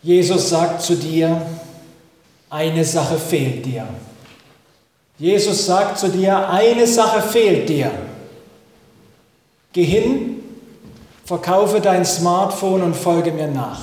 Jesus sagt zu dir, eine Sache fehlt dir. Jesus sagt zu dir, eine Sache fehlt dir. Geh hin, verkaufe dein Smartphone und folge mir nach.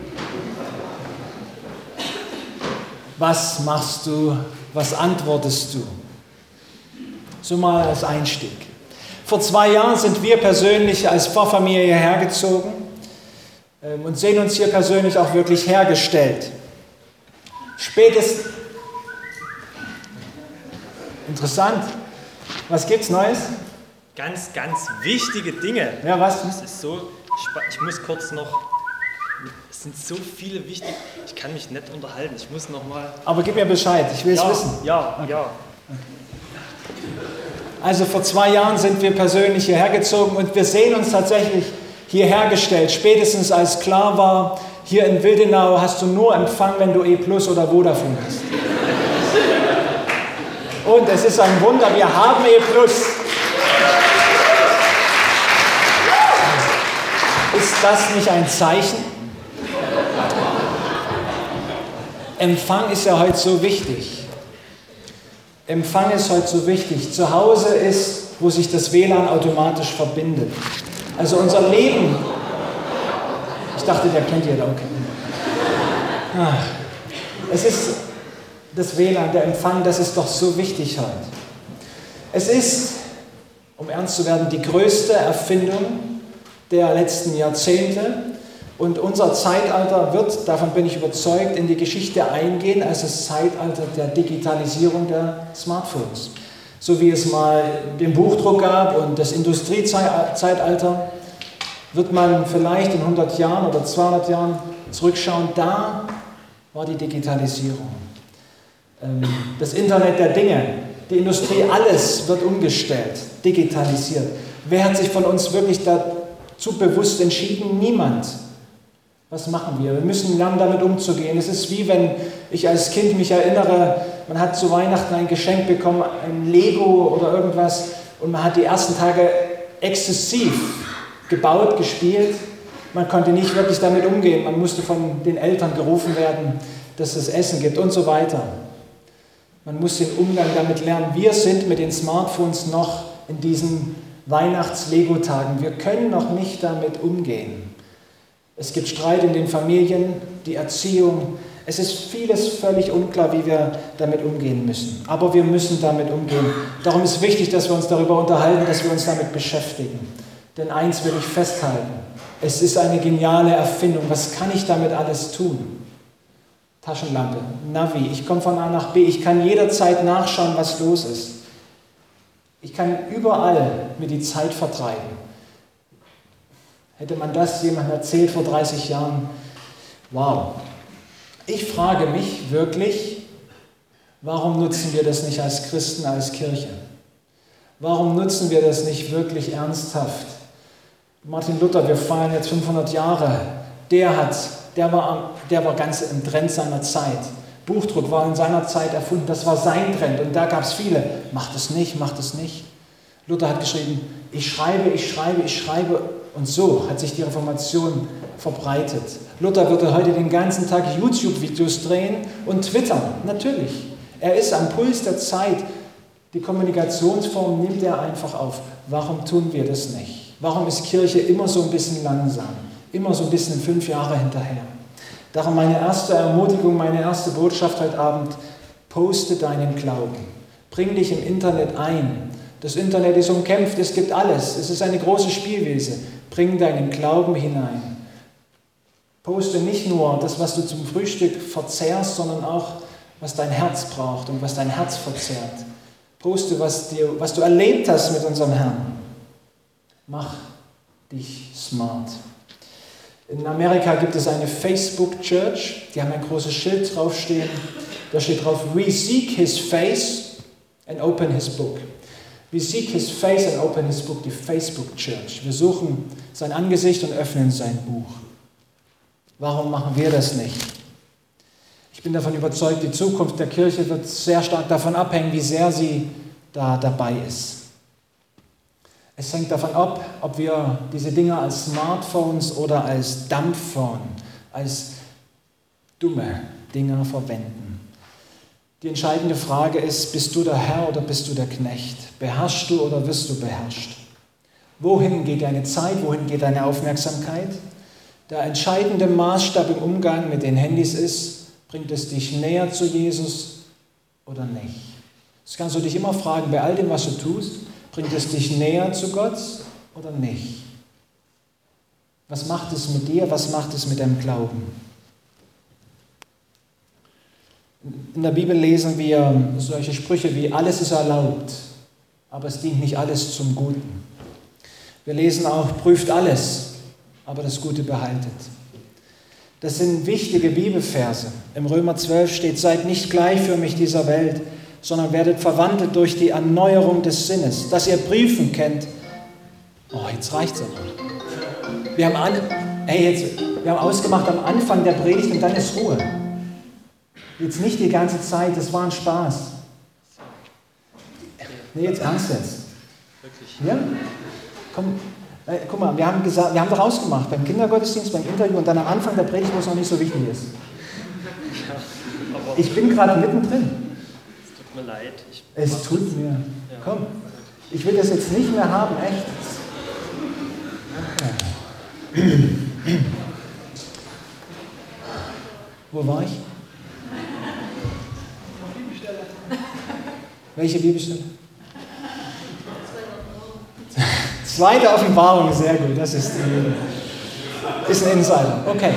Was machst du? Was antwortest du? So mal als Einstieg. Vor 2 Jahren sind wir persönlich als Pfarrfamilie hierher gezogen und sehen uns hier persönlich auch wirklich hergestellt. Interessant. Was gibt's Neues? Ganz, ganz wichtige Dinge. Ja, was? Es ist so, ich muss kurz noch, es sind so viele wichtige, ich kann mich nicht unterhalten, ich muss noch mal. Aber gib mir Bescheid, ich will es wissen. Ja. Also vor 2 Jahren sind wir persönlich hierher gezogen und wir sehen uns tatsächlich hierher gestellt. Spätestens als klar war, hier in Wildenau hast du nur Empfang, wenn du E+ oder Vodafone hast. Und es ist ein Wunder, wir haben E+. Ist das nicht ein Zeichen? Empfang ist ja heute so wichtig. Empfang ist heute so wichtig. Zu Hause ist, wo sich das WLAN automatisch verbindet. Also unser Leben. Ich dachte, der kennt ihr da, okay. Es ist das WLAN, der Empfang, das ist doch so wichtig heute. Es ist, um ernst zu werden, die größte Erfindung der letzten Jahrzehnte. Und unser Zeitalter wird, davon bin ich überzeugt, in die Geschichte eingehen als das Zeitalter der Digitalisierung der Smartphones. So wie es mal den Buchdruck gab und das Industriezeitalter, wird man vielleicht in 100 Jahren oder 200 Jahren zurückschauen, da war die Digitalisierung. Das Internet der Dinge, die Industrie, alles wird umgestellt, digitalisiert. Wer hat sich von uns wirklich dazu bewusst entschieden? Niemand. Was machen wir? Wir müssen lernen, damit umzugehen. Es ist wie wenn ich als Kind mich erinnere, man hat zu Weihnachten ein Geschenk bekommen, ein Lego oder irgendwas, und man hat die ersten Tage exzessiv gebaut, gespielt. Man konnte nicht wirklich damit umgehen. Man musste von den Eltern gerufen werden, dass es Essen gibt und so weiter. Man muss den Umgang damit lernen. Wir sind mit den Smartphones noch in diesen Weihnachts-Lego-Tagen. Wir können noch nicht damit umgehen. Es gibt Streit in den Familien, die Erziehung. Es ist vieles völlig unklar, wie wir damit umgehen müssen. Aber wir müssen damit umgehen. Darum ist wichtig, dass wir uns darüber unterhalten, dass wir uns damit beschäftigen. Denn eins will ich festhalten. Es ist eine geniale Erfindung. Was kann ich damit alles tun? Taschenlampe, Navi, ich komme von A nach B. Ich kann jederzeit nachschauen, was los ist. Ich kann überall mir die Zeit vertreiben. Hätte man das jemandem erzählt vor 30 Jahren? Wow. Ich frage mich wirklich, warum nutzen wir das nicht als Christen, als Kirche? Warum nutzen wir das nicht wirklich ernsthaft? Martin Luther, wir feiern jetzt 500 Jahre. Der war ganz im Trend seiner Zeit. Buchdruck war in seiner Zeit erfunden, das war sein Trend. Und da gab es viele, macht es nicht, macht es nicht. Luther hat geschrieben, ich schreibe. Und so hat sich die Reformation verbreitet. Luther würde heute den ganzen Tag YouTube-Videos drehen und twittern. Natürlich. Er ist am Puls der Zeit. Die Kommunikationsform nimmt er einfach auf. Warum tun wir das nicht? Warum ist Kirche immer so ein bisschen langsam? Immer so ein bisschen 5 Jahre hinterher? Darum meine erste Ermutigung, meine erste Botschaft heute Abend: Poste deinen Glauben. Bring dich im Internet ein. Das Internet ist umkämpft, es gibt alles. Es ist eine große Spielwiese. Bring deinen Glauben hinein. Poste nicht nur das, was du zum Frühstück verzehrst, sondern auch, was dein Herz braucht und was dein Herz verzehrt. Poste, was du erlebt hast mit unserem Herrn. Mach dich smart. In Amerika gibt es eine Facebook Church, die haben ein großes Schild draufstehen. Da steht drauf: We seek his face and open his book. We seek his face and open his book, die Facebook Church. Wir suchen sein Angesicht und öffnen sein Buch. Warum machen wir das nicht? Ich bin davon überzeugt, die Zukunft der Kirche wird sehr stark davon abhängen, wie sehr sie da dabei ist. Es hängt davon ab, ob wir diese Dinge als Smartphones oder als Dumbphone, als dumme Dinge verwenden. Die entscheidende Frage ist, bist du der Herr oder bist du der Knecht? Beherrschst du oder wirst du beherrscht? Wohin geht deine Zeit? Wohin geht deine Aufmerksamkeit? Der entscheidende Maßstab im Umgang mit den Handys ist, bringt es dich näher zu Jesus oder nicht? Das kannst du dich immer fragen, bei all dem, was du tust, bringt es dich näher zu Gott oder nicht? Was macht es mit dir? Was macht es mit deinem Glauben? In der Bibel lesen wir solche Sprüche wie, alles ist erlaubt, aber es dient nicht alles zum Guten. Wir lesen auch, prüft alles, aber das Gute behaltet. Das sind wichtige Bibelverse. Im Römer 12 steht, seid nicht gleichförmig dieser Welt, sondern werdet verwandelt durch die Erneuerung des Sinnes, dass ihr prüfen könnt. Oh, jetzt reicht's aber. Wir haben ausgemacht am Anfang der Predigt und dann ist Ruhe. Jetzt nicht die ganze Zeit, das war ein Spaß. Nee, jetzt ernst jetzt. Wirklich? Ja? Komm, guck mal, wir haben doch ausgemacht, beim Kindergottesdienst, beim Interview und dann am Anfang der Predigt, wo es noch nicht so wichtig ist. Ja, Ich bin gerade mittendrin. es tut mir leid. Es tut mir. Ja. Komm, ich will das jetzt nicht mehr haben, echt. Wo war ich? Welche Bibelstelle? Zweite Offenbarung, sehr gut. Das ist ein Insider. Okay.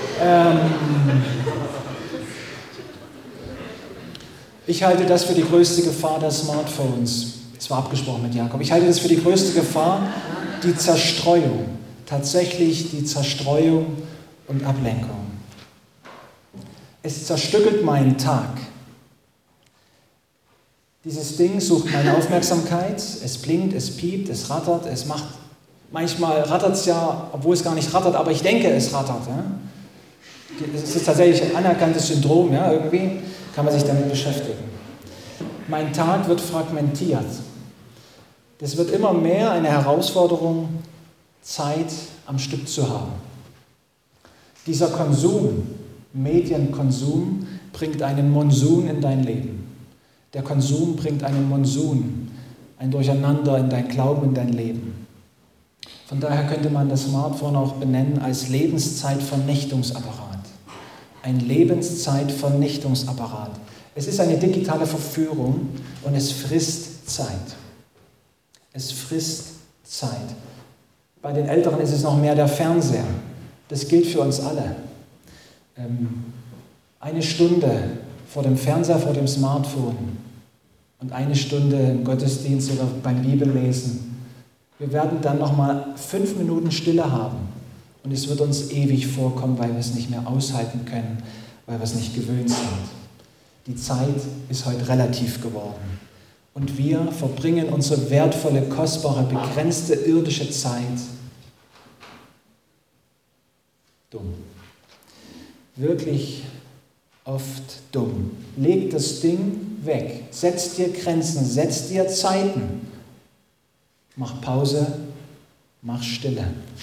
Ich halte das für die größte Gefahr der Smartphones. Das war abgesprochen mit Jakob. Ich halte das für die größte Gefahr, die Zerstreuung. Tatsächlich die Zerstreuung und Ablenkung. Es zerstückelt meinen Tag. Dieses Ding sucht meine Aufmerksamkeit, es blinkt, es piept, es rattert, es macht, manchmal rattert es ja, obwohl es gar nicht rattert, aber ich denke, es rattert. Ja? Es ist tatsächlich ein anerkanntes Syndrom, ja? Irgendwie kann man sich damit beschäftigen. Mein Tag wird fragmentiert. Das wird immer mehr eine Herausforderung, Zeit am Stück zu haben. Dieser Konsum, Medienkonsum, bringt einen Monsun in dein Leben. Der Konsum bringt einen Monsun, ein Durcheinander in dein Glauben, in dein Leben. Von daher könnte man das Smartphone auch benennen als Lebenszeitvernichtungsapparat. Ein Lebenszeitvernichtungsapparat. Es ist eine digitale Verführung und es frisst Zeit. Es frisst Zeit. Bei den Älteren ist es noch mehr der Fernseher. Das gilt für uns alle. Eine Stunde vor dem Fernseher, vor dem Smartphone und eine Stunde im Gottesdienst oder beim Bibellesen. Wir werden dann nochmal 5 Minuten Stille haben und es wird uns ewig vorkommen, weil wir es nicht mehr aushalten können, weil wir es nicht gewöhnt sind. Die Zeit ist heute relativ geworden und wir verbringen unsere wertvolle, kostbare, begrenzte irdische Zeit dumm. Wirklich oft dumm. Leg das Ding weg. Setz dir Grenzen, setz dir Zeiten. Mach Pause, mach Stille.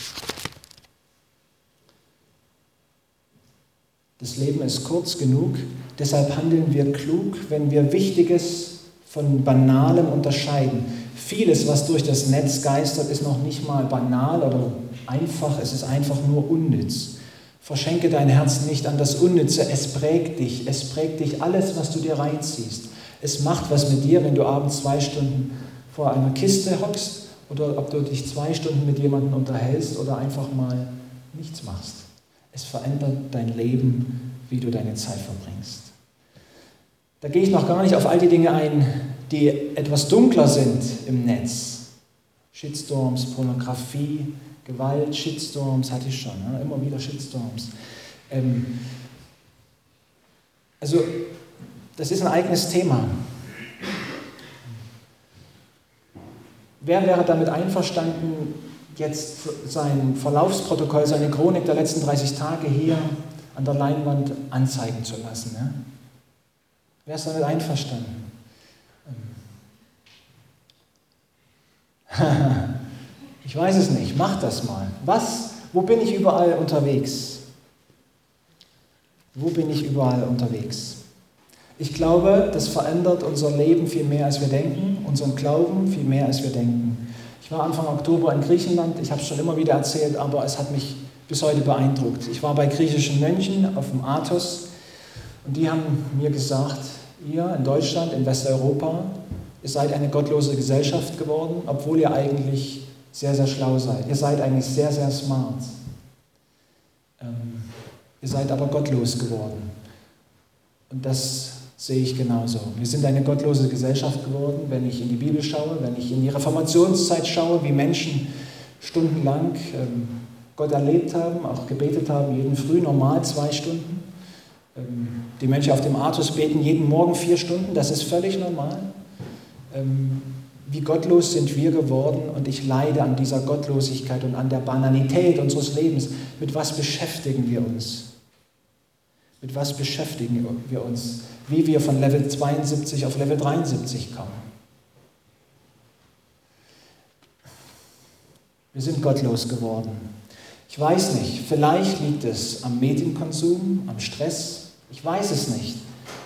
Das Leben ist kurz genug, deshalb handeln wir klug, wenn wir Wichtiges von Banalem unterscheiden. Vieles, was durch das Netz geistert, ist noch nicht mal banal oder einfach, es ist einfach nur unnütz. Verschenke dein Herz nicht an das Unnütze, es prägt dich alles, was du dir reinziehst. Es macht was mit dir, wenn du abends 2 Stunden vor einer Kiste hockst oder ob du dich 2 Stunden mit jemandem unterhältst oder einfach mal nichts machst. Es verändert dein Leben, wie du deine Zeit verbringst. Da gehe ich noch gar nicht auf all die Dinge ein, die etwas dunkler sind im Netz. Shitstorms, Pornografie, Gewalt, Shitstorms hatte ich schon, ne? Immer wieder Shitstorms. Also, das ist ein eigenes Thema. Wer wäre damit einverstanden, jetzt sein Verlaufsprotokoll, seine Chronik der letzten 30 Tage hier an der Leinwand anzeigen zu lassen? Ne? Wer ist damit einverstanden? Ich weiß es nicht, mach das mal. Wo bin ich überall unterwegs? Wo bin ich überall unterwegs? Ich glaube, das verändert unser Leben viel mehr, als wir denken, unseren Glauben viel mehr, als wir denken. Ich war Anfang Oktober in Griechenland, ich habe es schon immer wieder erzählt, aber es hat mich bis heute beeindruckt. Ich war bei griechischen Mönchen auf dem Athos und die haben mir gesagt, ihr in Deutschland, in Westeuropa, ihr seid eine gottlose Gesellschaft geworden, obwohl ihr eigentlich sehr, sehr schlau seid. Ihr seid eigentlich sehr, sehr smart. Ihr seid aber gottlos geworden. Und das sehe ich genauso. Wir sind eine gottlose Gesellschaft geworden, wenn ich in die Bibel schaue, wenn ich in die Reformationszeit schaue, wie Menschen stundenlang Gott erlebt haben, auch gebetet haben, jeden Früh normal 2 Stunden. Die Mönche auf dem Athos beten jeden Morgen 4 Stunden, das ist völlig normal. Wie gottlos sind wir geworden und ich leide an dieser Gottlosigkeit und an der Banalität unseres Lebens. Mit was beschäftigen wir uns? Mit was beschäftigen wir uns? Wie wir von Level 72 auf Level 73 kommen. Wir sind gottlos geworden. Ich weiß nicht, vielleicht liegt es am Medienkonsum, am Stress. Ich weiß es nicht.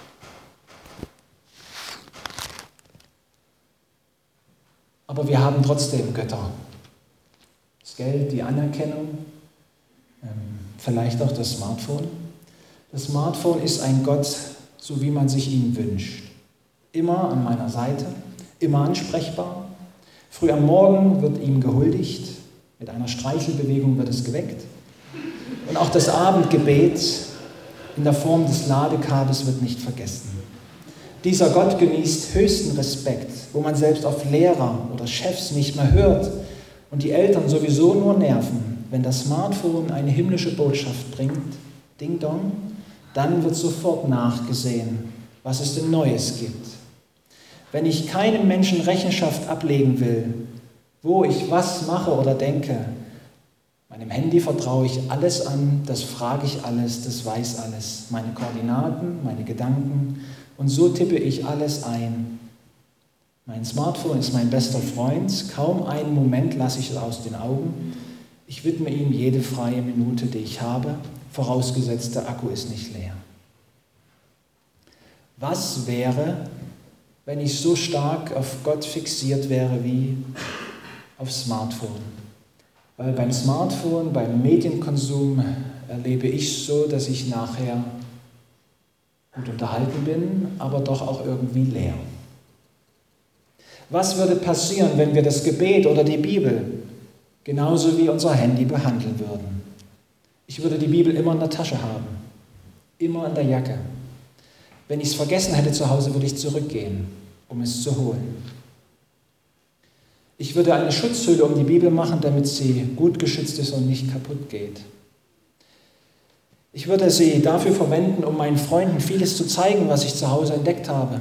Aber wir haben trotzdem Götter. Das Geld, die Anerkennung, vielleicht auch das Smartphone. Das Smartphone ist ein Gott, so wie man sich ihn wünscht. Immer an meiner Seite, immer ansprechbar. Früh am Morgen wird ihm gehuldigt, mit einer Streichelbewegung wird es geweckt. Und auch das Abendgebet in der Form des Ladekabels wird nicht vergessen. Dieser Gott genießt höchsten Respekt, wo man selbst auf Lehrer oder Chefs nicht mehr hört und die Eltern sowieso nur nerven, wenn das Smartphone eine himmlische Botschaft bringt, Ding Dong, dann wird sofort nachgesehen, was es denn Neues gibt. Wenn ich keinem Menschen Rechenschaft ablegen will, wo ich was mache oder denke, meinem Handy vertraue ich alles an, das frage ich alles, das weiß alles, meine Koordinaten, meine Gedanken und so tippe ich alles ein. Mein Smartphone ist mein bester Freund, kaum einen Moment lasse ich es aus den Augen. Ich widme ihm jede freie Minute, die ich habe, vorausgesetzt der Akku ist nicht leer. Was wäre, wenn ich so stark auf Gott fixiert wäre wie auf Smartphone? Weil beim Smartphone, beim Medienkonsum erlebe ich so, dass ich nachher gut unterhalten bin, aber doch auch irgendwie leer. Was würde passieren, wenn wir das Gebet oder die Bibel genauso wie unser Handy behandeln würden? Ich würde die Bibel immer in der Tasche haben, immer in der Jacke. Wenn ich es vergessen hätte zu Hause, würde ich zurückgehen, um es zu holen. Ich würde eine Schutzhülle um die Bibel machen, damit sie gut geschützt ist und nicht kaputt geht. Ich würde sie dafür verwenden, um meinen Freunden vieles zu zeigen, was ich zu Hause entdeckt habe.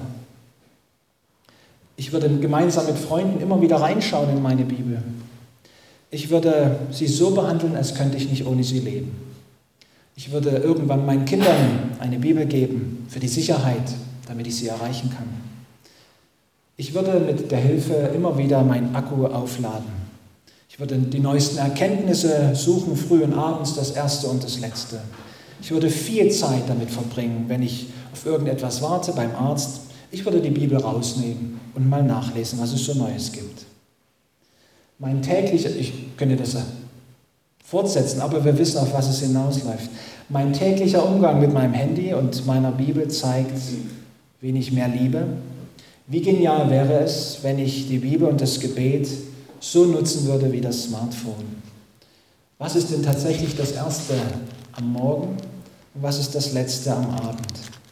Ich würde gemeinsam mit Freunden immer wieder reinschauen in meine Bibel. Ich würde sie so behandeln, als könnte ich nicht ohne sie leben. Ich würde irgendwann meinen Kindern eine Bibel geben für die Sicherheit, damit ich sie erreichen kann. Ich würde mit der Hilfe immer wieder meinen Akku aufladen. Ich würde die neuesten Erkenntnisse suchen, früh und abends, das Erste und das Letzte. Ich würde viel Zeit damit verbringen, wenn ich auf irgendetwas warte beim Arzt. Ich würde die Bibel rausnehmen und mal nachlesen, was es so Neues gibt. Mein täglicher, ich könnte das fortsetzen, aber wir wissen, auf was es hinausläuft. Mein täglicher Umgang mit meinem Handy und meiner Bibel zeigt, wen ich mehr liebe. Wie genial wäre es, wenn ich die Bibel und das Gebet so nutzen würde wie das Smartphone. Was ist denn tatsächlich das Erste am Morgen und was ist das Letzte am Abend?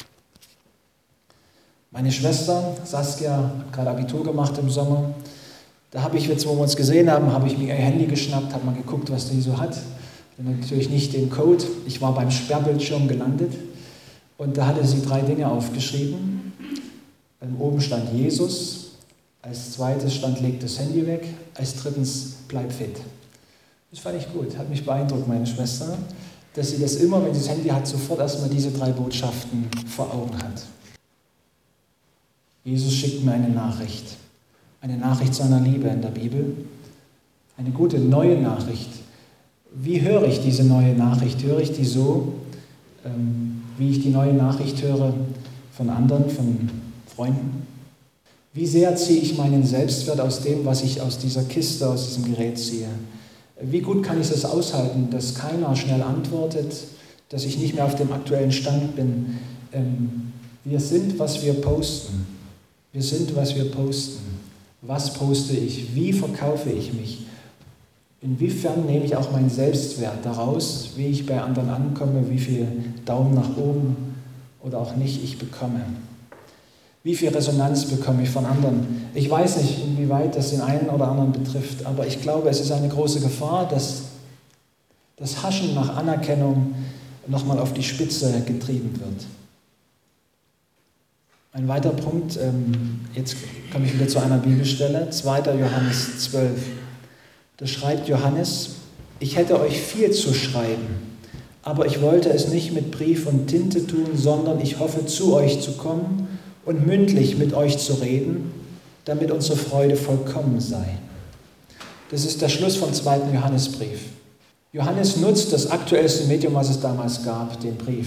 Meine Schwester Saskia hat gerade Abitur gemacht im Sommer. Da habe ich, jetzt wo wir uns gesehen haben, habe ich mir ihr Handy geschnappt, habe mal geguckt, was die so hat. Natürlich nicht den Code. Ich war beim Sperrbildschirm gelandet und da hatte sie 3 Dinge aufgeschrieben. Oben stand Jesus, als zweites stand leg das Handy weg, als drittens bleib fit. Das fand ich gut, hat mich beeindruckt, meine Schwester, dass sie das immer, wenn sie das Handy hat, sofort erstmal diese 3 Botschaften vor Augen hat. Jesus schickt mir eine Nachricht seiner Liebe in der Bibel, eine gute neue Nachricht. Wie höre ich diese neue Nachricht? Höre ich die so, wie ich die neue Nachricht höre von anderen, von Freunden? Wie sehr ziehe ich meinen Selbstwert aus dem, was ich aus dieser Kiste, aus diesem Gerät ziehe? Wie gut kann ich es aushalten, dass keiner schnell antwortet, dass ich nicht mehr auf dem aktuellen Stand bin? Wir sind, was wir posten. Wir sind, was wir posten. Was poste ich? Wie verkaufe ich mich? Inwiefern nehme ich auch meinen Selbstwert daraus, wie ich bei anderen ankomme, wie viel Daumen nach oben oder auch nicht ich bekomme? Wie viel Resonanz bekomme ich von anderen? Ich weiß nicht, inwieweit das den einen oder anderen betrifft, aber ich glaube, es ist eine große Gefahr, dass das Haschen nach Anerkennung nochmal auf die Spitze getrieben wird. Ein weiterer Punkt, jetzt komme ich wieder zu einer Bibelstelle, 2. Johannes 12. Da schreibt Johannes: Ich hätte euch viel zu schreiben, aber ich wollte es nicht mit Brief und Tinte tun, sondern ich hoffe, zu euch zu kommen und mündlich mit euch zu reden, damit unsere Freude vollkommen sei. Das ist der Schluss vom 2. Johannesbrief. Johannes nutzt das aktuellste Medium, was es damals gab, den Brief.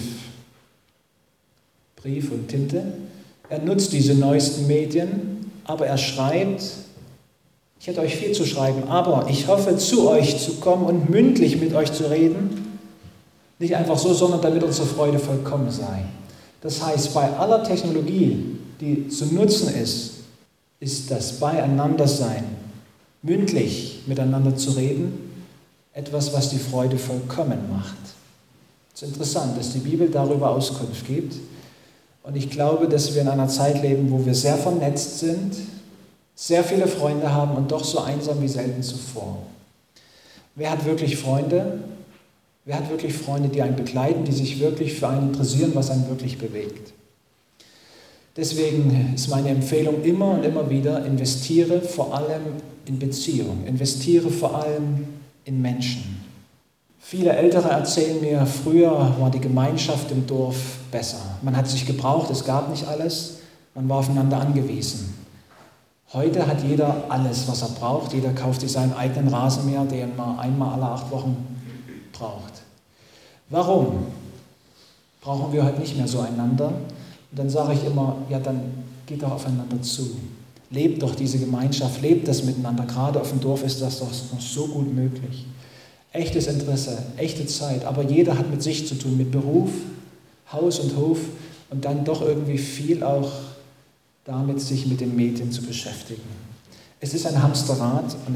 Brief und Tinte. Er nutzt diese neuesten Medien, aber er schreibt: Ich hätte euch viel zu schreiben, aber ich hoffe, zu euch zu kommen und mündlich mit euch zu reden. Nicht einfach so, sondern damit unsere Freude vollkommen sei. Das heißt, bei aller Technologie, die zu nutzen ist das Beieinandersein, mündlich miteinander zu reden, etwas, was die Freude vollkommen macht. Es ist interessant, dass die Bibel darüber Auskunft gibt. Und ich glaube, dass wir in einer Zeit leben, wo wir sehr vernetzt sind, sehr viele Freunde haben und doch so einsam wie selten zuvor. Wer hat wirklich Freunde? Wer hat wirklich Freunde, die einen begleiten, die sich wirklich für einen interessieren, was einen wirklich bewegt? Deswegen ist meine Empfehlung immer und immer wieder: investiere vor allem in Beziehung, investiere vor allem in Menschen. Viele Ältere erzählen mir, früher war die Gemeinschaft im Dorf besser. Man hat sich gebraucht, es gab nicht alles, man war aufeinander angewiesen. Heute hat jeder alles, was er braucht. Jeder kauft sich seinen eigenen Rasenmäher, den man einmal alle 8 Wochen braucht. Warum brauchen wir heute nicht mehr so einander? Und dann sage ich immer, ja, dann geht doch aufeinander zu. Lebt doch diese Gemeinschaft, lebt das miteinander. Gerade auf dem Dorf ist das doch noch so gut möglich. Echtes Interesse, echte Zeit, aber jeder hat mit sich zu tun, mit Beruf, Haus und Hof und dann doch irgendwie viel auch damit, sich mit den Medien zu beschäftigen. Es ist ein Hamsterrad und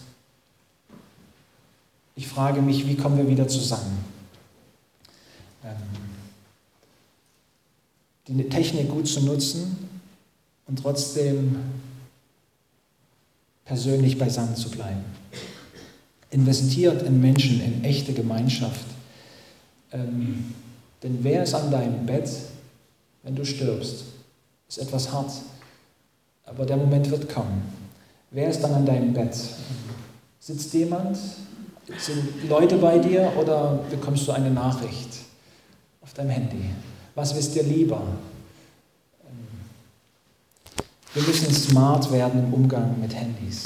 ich frage mich, wie kommen wir wieder zusammen? Die Technik gut zu nutzen und trotzdem persönlich beisammen zu bleiben. Investiert in Menschen, in echte Gemeinschaft. Denn wer ist an deinem Bett, wenn du stirbst? Ist etwas hart, aber der Moment wird kommen. Wer ist dann an deinem Bett? Sitzt jemand? Sind Leute bei dir oder bekommst du eine Nachricht auf deinem Handy? Was ist dir lieber? Wir müssen smart werden im Umgang mit Handys.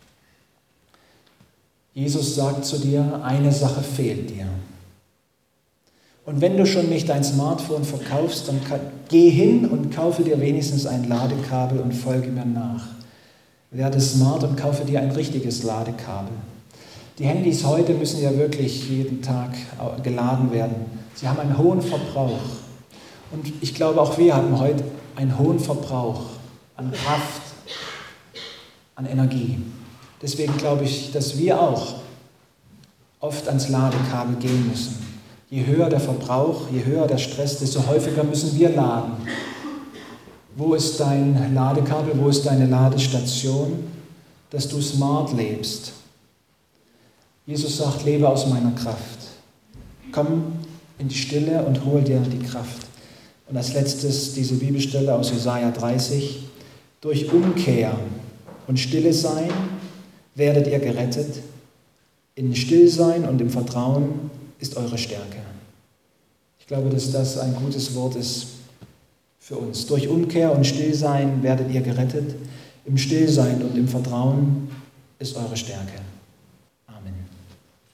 Jesus sagt zu dir, eine Sache fehlt dir. Und wenn du schon nicht dein Smartphone verkaufst, dann geh hin und kaufe dir wenigstens ein Ladekabel und folge mir nach. Werde smart und kaufe dir ein richtiges Ladekabel. Die Handys heute müssen ja wirklich jeden Tag geladen werden. Sie haben einen hohen Verbrauch. Und ich glaube, auch wir haben heute einen hohen Verbrauch an Kraft, an Energie. Deswegen glaube ich, dass wir auch oft ans Ladekabel gehen müssen. Je höher der Verbrauch, je höher der Stress, desto häufiger müssen wir laden. Wo ist dein Ladekabel, wo ist deine Ladestation, dass du smart lebst? Jesus sagt, lebe aus meiner Kraft. Komm in die Stille und hol dir die Kraft. Und als letztes diese Bibelstelle aus Jesaja 30. Durch Umkehr und Stille sein werdet ihr gerettet. In Stillsein und im Vertrauen ist eure Stärke. Ich glaube, dass das ein gutes Wort ist für uns. Durch Umkehr und Stillsein werdet ihr gerettet. Im Stillsein und im Vertrauen ist eure Stärke. Amen.